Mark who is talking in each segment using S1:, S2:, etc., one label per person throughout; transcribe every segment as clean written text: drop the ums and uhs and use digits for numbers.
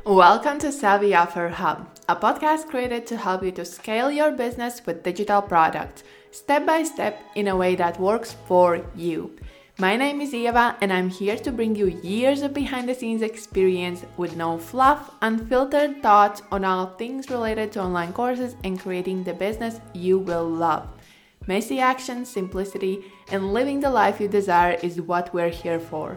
S1: Welcome to Savvy Offer Hub, a podcast created to help you to scale your business with digital products, step by step in a way that works for you. My name is Eva, and I'm here to bring you years of behind-the-scenes experience with no fluff, unfiltered thoughts on all things related to online courses and creating the business you will love. Messy action, simplicity, and living the life you desire is what we're here for.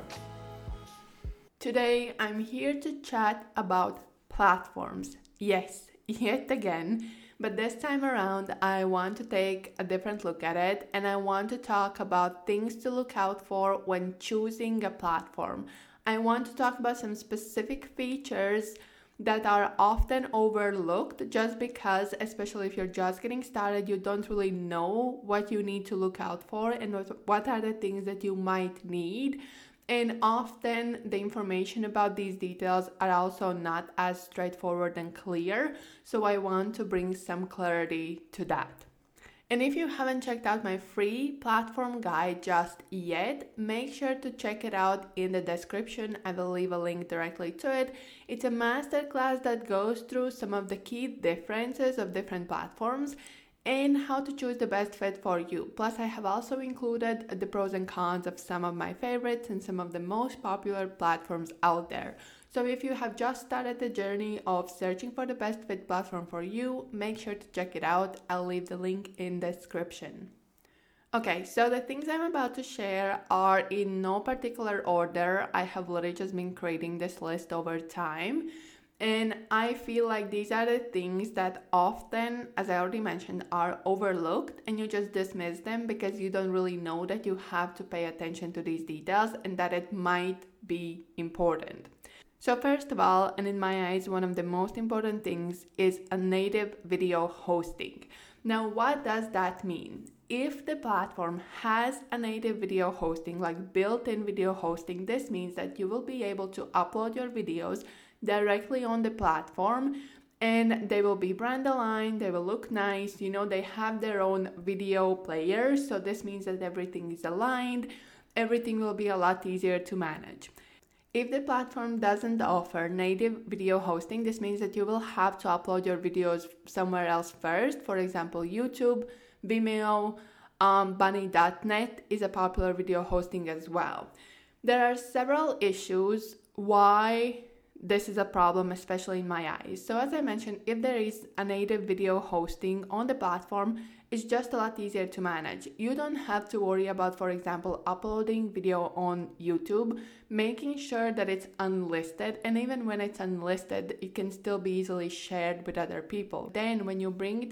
S1: Today, I'm here to chat about platforms. Yes, yet again, but this time around, I want to take a different look at it, and I want to talk about things to look out for when choosing a platform. I want to talk about some specific features that are often overlooked just because, especially if you're just getting started, you don't really know what you need to look out for and what are the things that you might need. And often the information about these details are also not as straightforward and clear, so I want to bring some clarity to that. And if you haven't checked out my free platform guide just yet, make sure to check it out in the description. I will leave a link directly to it. It's a masterclass that goes through some of the key differences of different platforms and how to choose the best fit for you. Plus, I have also included the pros and cons of some of my favorites and some of the most popular platforms out there. So if you have just started the journey of searching for the best fit platform for you, make sure to check it out. I'll leave the link in the description. Okay, so the things I'm about to share are in no particular order. I have literally just been creating this list over time. And I feel like these are the things that often, as I already mentioned, are overlooked and you just dismiss them because you don't really know that you have to pay attention to these details and that it might be important. So first of all, and in my eyes, one of the most important things is a native video hosting. Now, what does that mean? If the platform has a native video hosting, like built-in video hosting, this means that you will be able to upload your videos directly on the platform and they will be brand aligned, they will look nice, they have their own video player, so this means that everything is aligned, everything will be a lot easier to manage. If the platform doesn't offer native video hosting, this means that you will have to upload your videos somewhere else first. For example, YouTube, Vimeo, Bunny.net is a popular video hosting as well. There are several issues why this is a problem, especially in my eyes. So as I mentioned, if there is a native video hosting on the platform, it's just a lot easier to manage. You don't have to worry about, for example, uploading video on YouTube, making sure that it's unlisted, and even when it's unlisted, it can still be easily shared with other people. Then when you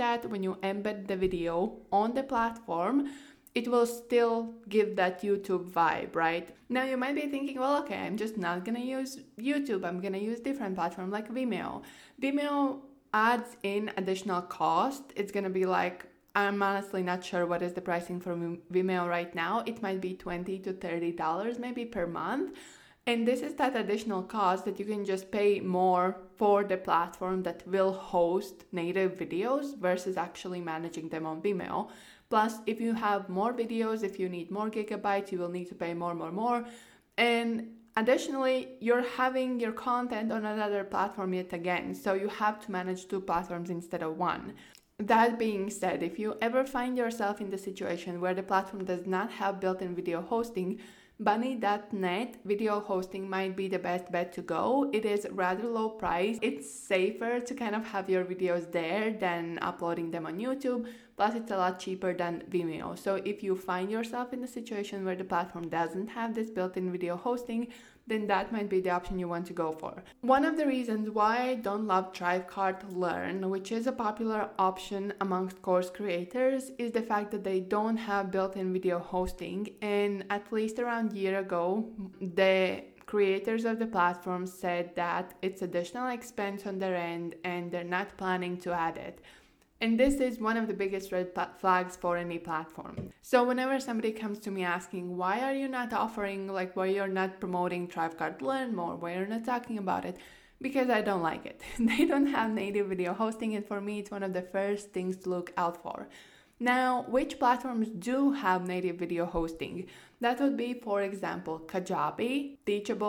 S1: embed the video on the platform, it will still give that YouTube vibe, right? Now you might be thinking, well, okay, I'm just not gonna use YouTube. I'm gonna use different platform like Vimeo. Vimeo adds in additional cost. It's gonna be like, I'm honestly not sure what is the pricing for Vimeo right now. It might be $20 to $30 maybe per month. And this is that additional cost that you can just pay more for the platform that will host native videos versus actually managing them on Vimeo. Plus, if you have more videos, if you need more gigabytes, you will need to pay more. And additionally, you're having your content on another platform yet again. So you have to manage two platforms instead of one. That being said, if you ever find yourself in the situation where the platform does not have built-in video hosting, Bunny.net video hosting might be the best bet to go. It is rather low price. It's safer to kind of have your videos there than uploading them on YouTube. Plus, it's a lot cheaper than Vimeo. So if you find yourself in a situation where the platform doesn't have this built-in video hosting, then that might be the option you want to go for. One of the reasons why I don't love Thrivecart Learn, which is a popular option amongst course creators, is the fact that they don't have built-in video hosting. And at least around a year ago, the creators of the platform said that it's additional expense on their end and they're not planning to add it. And this is one of the biggest red flags for any platform. So whenever somebody comes to me asking, why are you not offering, why you're not promoting Thrivecart Learn more, why you're not talking about it? Because I don't like it. They don't have native video hosting, and for me, it's one of the first things to look out for. Now, which platforms do have native video hosting? That would be, for example, Kajabi, Teachable,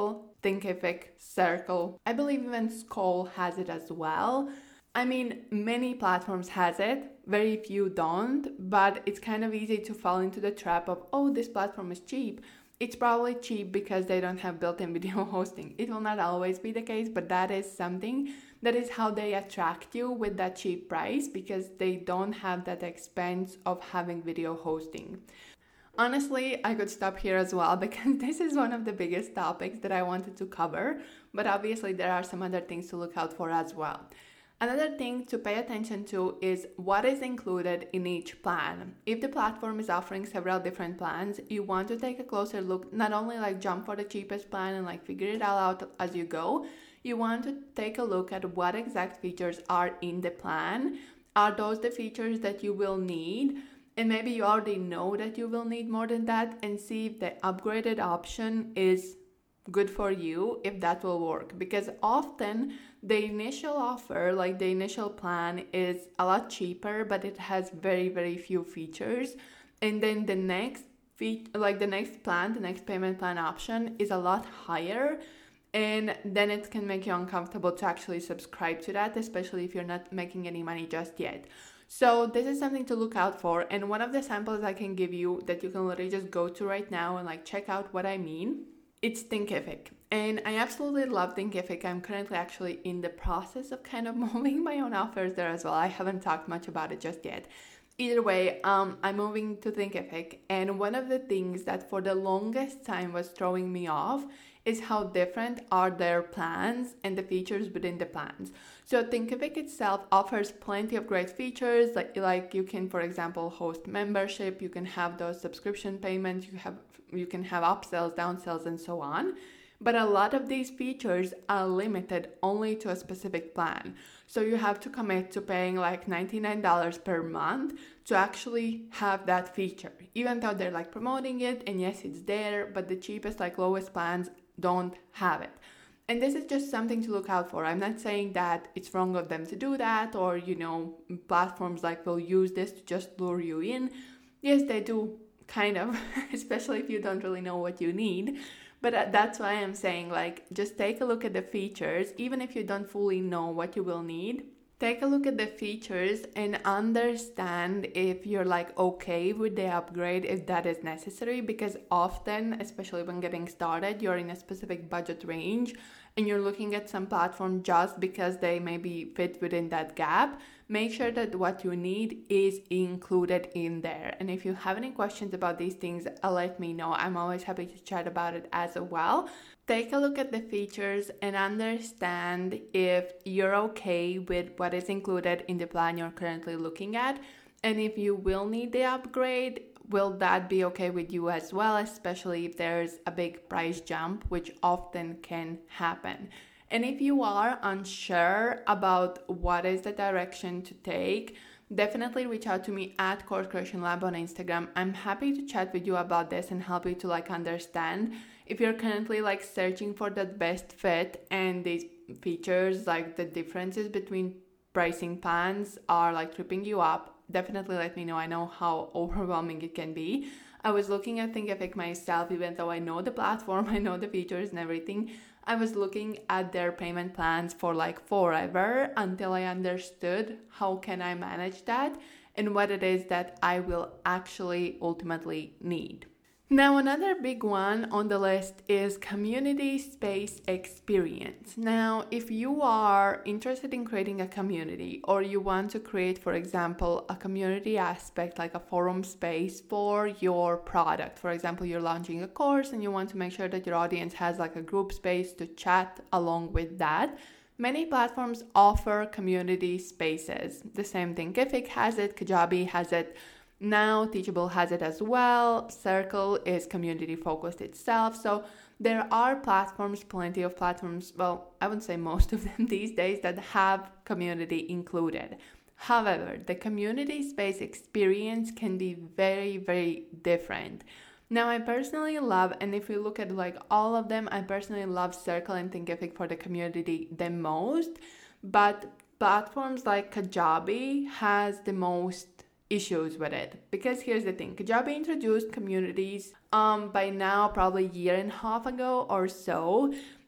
S1: Thinkific, Circle. I believe even Skoll has it as well. I mean, many platforms has it, very few don't, but it's kind of easy to fall into the trap of, oh, this platform is cheap. It's probably cheap because they don't have built-in video hosting. It will not always be the case, but that is something. That is how they attract you with that cheap price, because they don't have that expense of having video hosting. Honestly, I could stop here as well because this is one of the biggest topics that I wanted to cover, but obviously there are some other things to look out for as well. Another thing to pay attention to is what is included in each plan. If the platform is offering several different plans, you want to take a closer look, not only like jump for the cheapest plan and like figure it all out as you go. You want to take a look at what exact features are in the plan. Are those the features that you will need? And maybe you already know that you will need more than that, and see if the upgraded option is good for you, if that will work. Because often the initial offer, like the initial plan, is a lot cheaper, but it has very, very few features. And then the next the next payment plan option is a lot higher. And then it can make you uncomfortable to actually subscribe to that, especially if you're not making any money just yet. So this is something to look out for. And one of the samples I can give you that you can literally just go to right now and like check out what I mean, it's Thinkific. And I absolutely love Thinkific. I'm currently actually in the process of kind of moving my own offers there as well. I haven't talked much about it just yet. Either way, I'm moving to Thinkific. And one of the things that for the longest time was throwing me off is how different are their plans and the features within the plans. So Thinkific itself offers plenty of great features, like you can, for example, host membership, you can have those subscription payments, you can have upsells, downsells, and so on. But a lot of these features are limited only to a specific plan. So you have to commit to paying like $99 per month to actually have that feature. Even though they're like promoting it, and yes, it's there, but the cheapest, like lowest plans don't have it. And this is just something to look out for. I'm not saying that it's wrong of them to do that, or, platforms like will use this to just lure you in. Yes, they do, kind of, especially if you don't really know what you need. But that's why I'm saying, like, just take a look at the features, even if you don't fully know what you will need. Take a look at the features and understand if you're like okay with the upgrade, if that is necessary, because often, especially when getting started, you're in a specific budget range and you're looking at some platform just because they maybe fit within that gap. Make sure that what you need is included in there. And if you have any questions about these things, let me know. I'm always happy to chat about it as well. Take a look at the features and understand if you're okay with what is included in the plan you're currently looking at. And if you will need the upgrade, will that be okay with you as well, especially if there's a big price jump, which often can happen. And if you are unsure about what is the direction to take, definitely reach out to me at Course Creation Lab on Instagram. I'm happy to chat with you about this and help you to understand if you're currently searching for that best fit and these features, like the differences between pricing plans are tripping you up. Definitely let me know. I know how overwhelming it can be. I was looking at Thinkific myself, even though I know the platform, I know the features and everything. I was looking at their payment plans for forever until I understood how can I manage that and what it is that I will actually ultimately need. Now, another big one on the list is community space experience. Now, if you are interested in creating a community, or you want to create, for example, a community aspect like a forum space for your product, for example, you're launching a course and you want to make sure that your audience has a group space to chat along with that, many platforms offer community spaces. The same thing, Thinkific has it, Kajabi has it. Now, Teachable has it as well. Circle is community focused itself. So there are platforms, plenty of platforms, well, I wouldn't say most of them these days, that have community included. However, the community space experience can be very, very different. Now, I personally love, and if you look at all of them, I personally love Circle and Thinkific for the community the most. But platforms like Kajabi has the most issues with it, because here's the thing, Kajabi introduced communities by now probably a year and a half ago or so,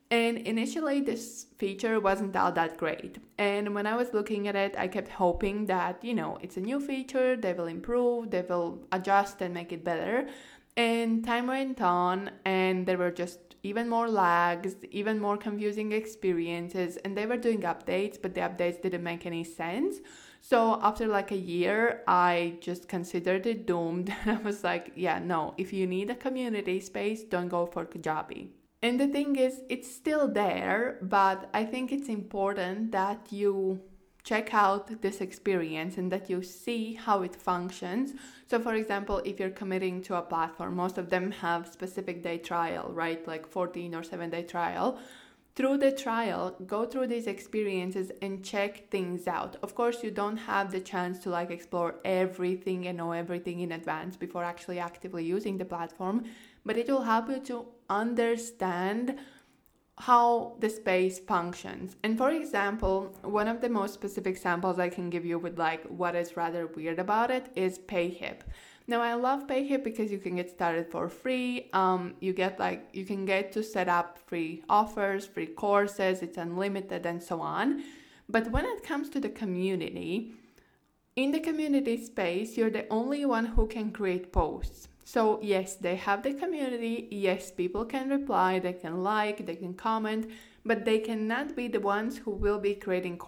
S1: And initially, this feature wasn't all that great. And when I was looking at it, I kept hoping that, it's a new feature, they will improve, they will adjust and make it better. And time went on, and there were just even more lags, even more confusing experiences, and they were doing updates, but the updates didn't make any sense. So after like a year, I just considered it doomed. I was like, yeah, no, if you need a community space, don't go for Kajabi. And the thing is, it's still there, but I think it's important that you check out this experience and that you see how it functions. So for example, if you're committing to a platform, most of them have specific day trial, right? Like 14 or 7-day trial. Through the trial, go through these experiences and check things out. Of course, you don't have the chance to explore everything and know everything in advance before actually actively using the platform, but it will help you to understand how the space functions. And for example, one of the most specific samples I can give you with what is rather weird about it is Payhip. Now I love Payhip because you can get started for free. You can get to set up free offers, free courses, it's unlimited and so on. But when it comes to the community, in the community space, you're the only one who can create posts. So yes, they have the community, yes, people can reply, they can they can comment, but they cannot be the ones who will be creating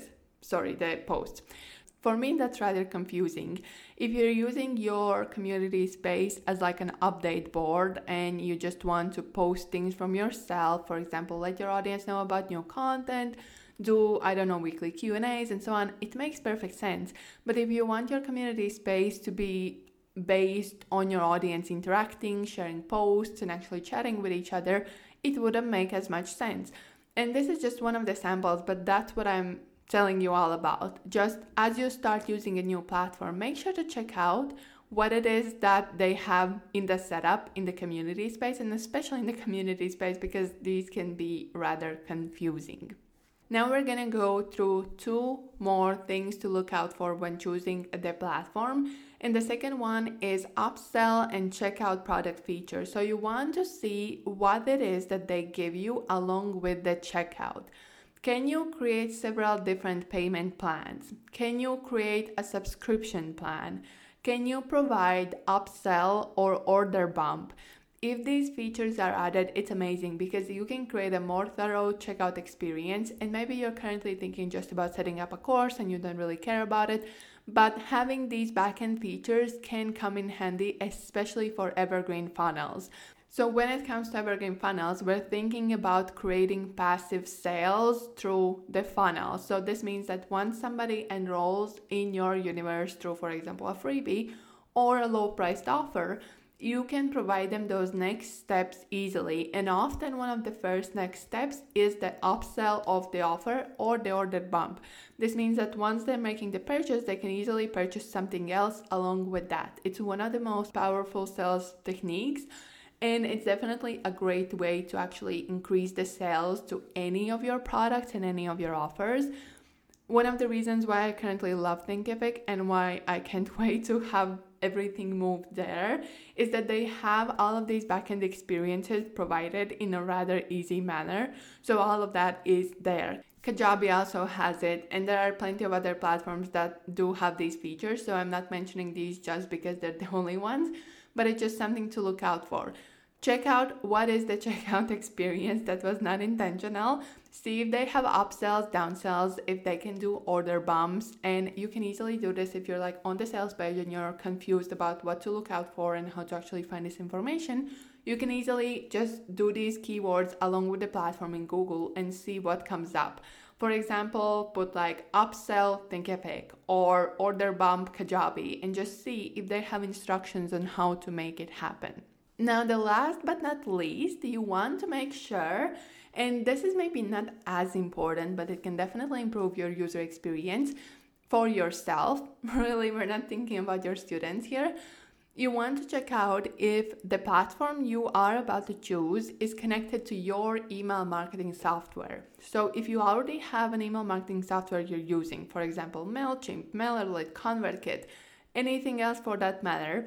S1: the posts. For me, that's rather confusing. If you're using your community space as an update board and you just want to post things from yourself, for example, let your audience know about new content, do, weekly Q&As and so on, it makes perfect sense. But if you want your community space to be based on your audience interacting, sharing posts, and actually chatting with each other, it wouldn't make as much sense. And this is just one of the samples, but that's what I'm telling you all about. Just as you start using a new platform, make sure to check out what it is that they have in the setup in the community space, and especially in the community space, because these can be rather confusing. Now we're gonna go through 2 more things to look out for when choosing the platform. And the second one is upsell and checkout product features. So you want to see what it is that they give you along with the checkout. Can you create several different payment plans? Can you create a subscription plan? Can you provide upsell or order bump? If these features are added, it's amazing because you can create a more thorough checkout experience, and maybe you're currently thinking just about setting up a course and you don't really care about it, but having these backend features can come in handy, especially for evergreen funnels. So when it comes to evergreen funnels, we're thinking about creating passive sales through the funnel. So this means that once somebody enrolls in your universe through, for example, a freebie or a low-priced offer, you can provide them those next steps easily. And often one of the first next steps is the upsell of the offer or the order bump. This means that once they're making the purchase, they can easily purchase something else along with that. It's one of the most powerful sales techniques. And it's definitely a great way to actually increase the sales to any of your products and any of your offers. One of the reasons why I currently love Thinkific and why I can't wait to have everything moved there is that they have all of these backend experiences provided in a rather easy manner. So all of that is there. Kajabi also has it, and there are plenty of other platforms that do have these features. So I'm not mentioning these just because they're the only ones, but it's just something to look out for. Check out what is the checkout experience that was not intentional. See if they have upsells, downsells, if they can do order bumps. And you can easily do this if you're on the sales page and you're confused about what to look out for and how to actually find this information. You can easily just do these keywords along with the platform in Google and see what comes up. For example, put upsell Thinkific or order bump Kajabi and just see if they have instructions on how to make it happen. Now, the last but not least, you want to make sure, and this is maybe not as important, but it can definitely improve your user experience for yourself. Really, we're not thinking about your students here. You want to check out if the platform you are about to choose is connected to your email marketing software. So if you already have an email marketing software you're using, for example, MailChimp, MailerLite, ConvertKit, anything else for that matter,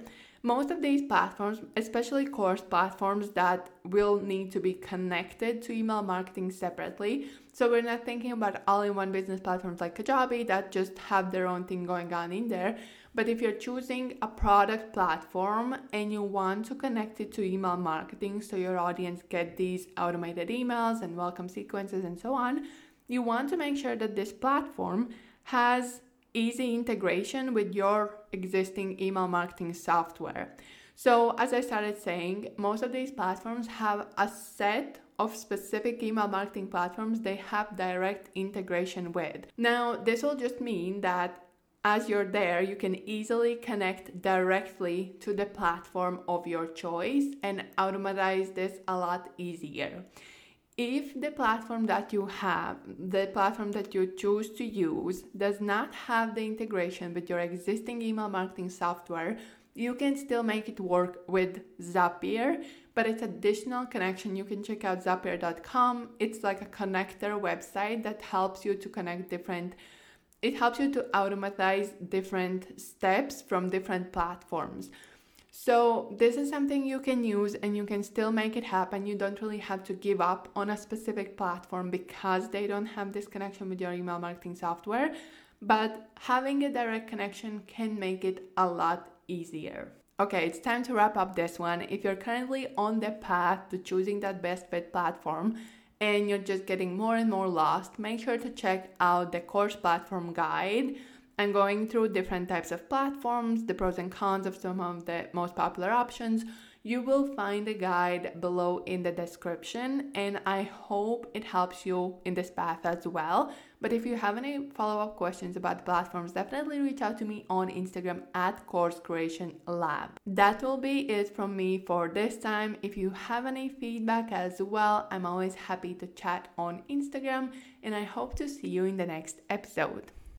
S1: Most of these platforms, especially course platforms that will need to be connected to email marketing separately. So we're not thinking about all-in-one business platforms like Kajabi that just have their own thing going on in there. But if you're choosing a product platform and you want to connect it to email marketing so your audience get these automated emails and welcome sequences and so on, you want to make sure that this platform has easy integration with your existing email marketing software. So as I started saying, most of these platforms have a set of specific email marketing platforms they have direct integration with. Now, this will just mean that as you're there, you can easily connect directly to the platform of your choice and automatize this a lot easier. If the platform that you have, the platform that you choose to use, does not have the integration with your existing email marketing software, you can still make it work with Zapier, but it's additional connection. You can check out Zapier.com. It's like a connector website that helps you to connect it helps you to automatize different steps from different platforms. So this is something you can use and you can still make it happen. You don't really have to give up on a specific platform because they don't have this connection with your email marketing software. But having a direct connection can make it a lot easier. Okay, it's time to wrap up this one. If you're currently on the path to choosing that best fit platform and you're just getting more and more lost, make sure to check out the course platform guide. I'm going through different types of platforms, the pros and cons of some of the most popular options. You will find a guide below in the description, and I hope it helps you in this path as well. But if you have any follow-up questions about the platforms, definitely reach out to me on Instagram at Course Creation Lab. That will be it from me for this time. If you have any feedback as well, I'm always happy to chat on Instagram, and I hope to see you in the next episode.